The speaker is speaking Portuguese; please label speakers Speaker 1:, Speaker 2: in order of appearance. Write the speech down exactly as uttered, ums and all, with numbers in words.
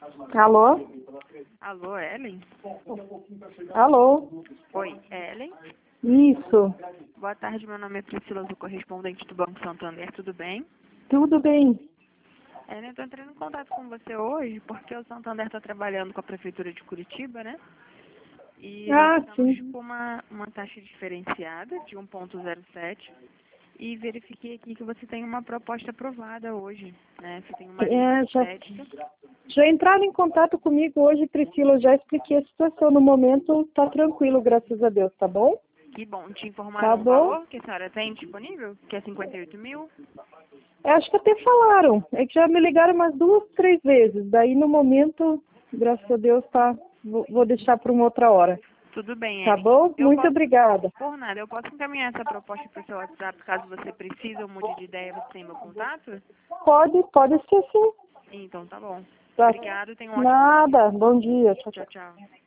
Speaker 1: Alô?
Speaker 2: Alô, Ellen?
Speaker 1: Alô?
Speaker 2: Oi, Ellen?
Speaker 1: Isso.
Speaker 2: Boa tarde, meu nome é Priscila, sou correspondente do Banco Santander, tudo bem?
Speaker 1: Tudo bem?
Speaker 2: Ellen, eu estou entrando em contato com você hoje porque o Santander está trabalhando com a Prefeitura de Curitiba, né? E nós
Speaker 1: Ah,
Speaker 2: estamos
Speaker 1: sim.
Speaker 2: com uma, uma taxa diferenciada de um ponto zero sete e verifiquei aqui que você tem uma proposta aprovada hoje, né? Você tem uma linha
Speaker 1: É,
Speaker 2: de
Speaker 1: já,
Speaker 2: crédito.
Speaker 1: já entraram em contato comigo hoje, Priscila. Eu já expliquei a situação. No momento, tá tranquilo, graças a Deus, tá bom?
Speaker 2: Que bom, te
Speaker 1: Tá
Speaker 2: informaram o
Speaker 1: bom?
Speaker 2: valor que a senhora tem disponível, que é cinquenta e oito mil?
Speaker 1: Eu acho que até falaram. É que já me ligaram umas duas, três vezes. Daí, no momento, graças a Deus, tá. Vou, vou deixar para uma outra hora.
Speaker 2: Tudo bem,
Speaker 1: Tá
Speaker 2: Ellen.
Speaker 1: bom?
Speaker 2: Eu
Speaker 1: Muito
Speaker 2: posso,
Speaker 1: obrigada.
Speaker 2: por nada, eu posso encaminhar essa proposta para o seu WhatsApp caso você precise ou mude de ideia, você tem meu contato?
Speaker 1: Pode, pode ser sim.
Speaker 2: Então tá bom.
Speaker 1: Tá.
Speaker 2: Obrigado, tenha um ótimo dia.
Speaker 1: Nada. Bom dia. Tchau, tchau.
Speaker 2: Tchau, tchau.